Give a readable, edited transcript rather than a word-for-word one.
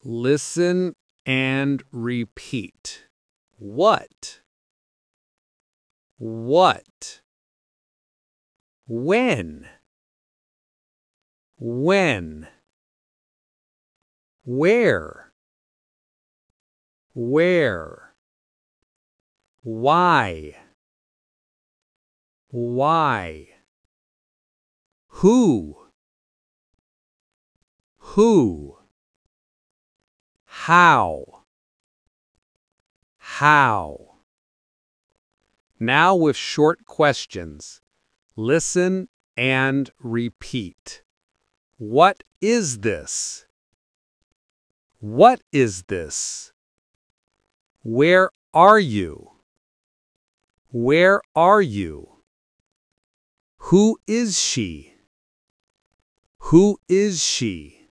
Listen and repeat. What? What? When? When? Where? Where? Why? Why? Who? Who? How? How? Now with short questions. Listen and repeat. What is this? What is this? Where are you? Where are you? Who is she? Who is she?